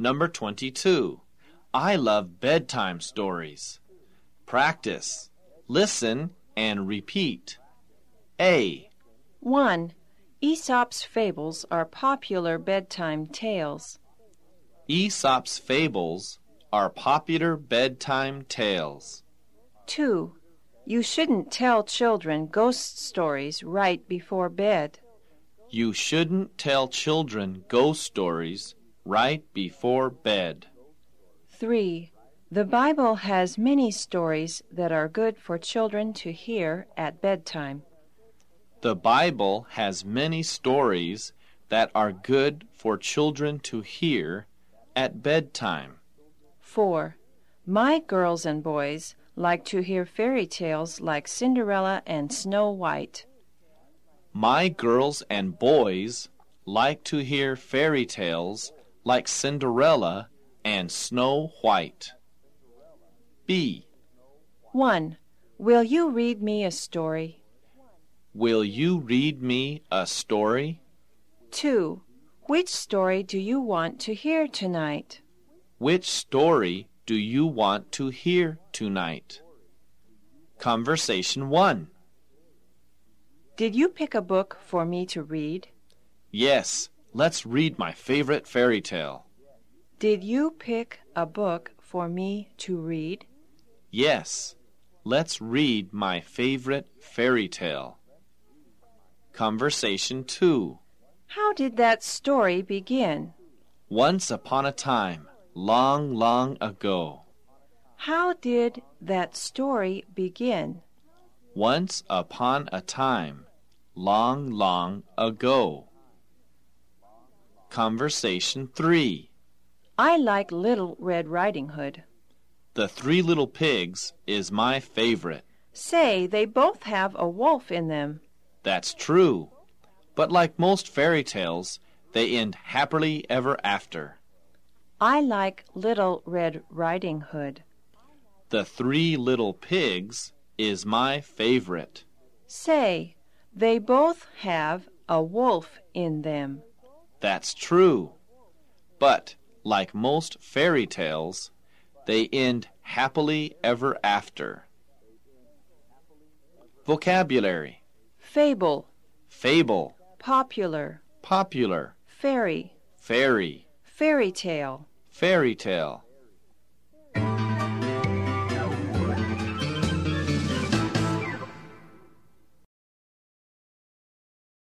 Number 22. I love bedtime stories. Practice. Listen and repeat. A. 1. Aesop's fables are popular bedtime tales. Aesop's fables are popular bedtime tales. 2. You shouldn't tell children ghost stories right before bed. You shouldn't tell children ghost stories right before bed. 3. The Bible has many stories that are good for children to hear at bedtime. The Bible has many stories that are good for children to hear at bedtime. 4. My girls and boys like to hear fairy tales like Cinderella and Snow White. My girls and boys like to hear fairy tales like Cinderella and Snow White. B. 1. Will you read me a story? Will you read me a story? 2. Which story do you want to hear tonight? Which story do you want to hear tonight? Conversation 1. Did you pick a book for me to read? Yes, let's read my favorite fairy tale. Did you pick a book for me to read? Yes, let's read my favorite fairy tale. Conversation 2. How did that story begin? Once upon a time, long, long ago. How did that story begin? Once upon a time, long, long ago. Conversation 3. I like Little Red Riding Hood. The Three Little Pigs is my favorite. Say, they both have a wolf in them. That's true. But like most fairy tales, they end happily ever after. I like Little Red Riding Hood. The Three Little Pigs is my favorite. Say, they both have a wolf in them. That's true. But, like most fairy tales, they end happily ever after. Vocabulary. Fable, Fable, popular, popular, fairy, fairy, fairy tale. fairy tale.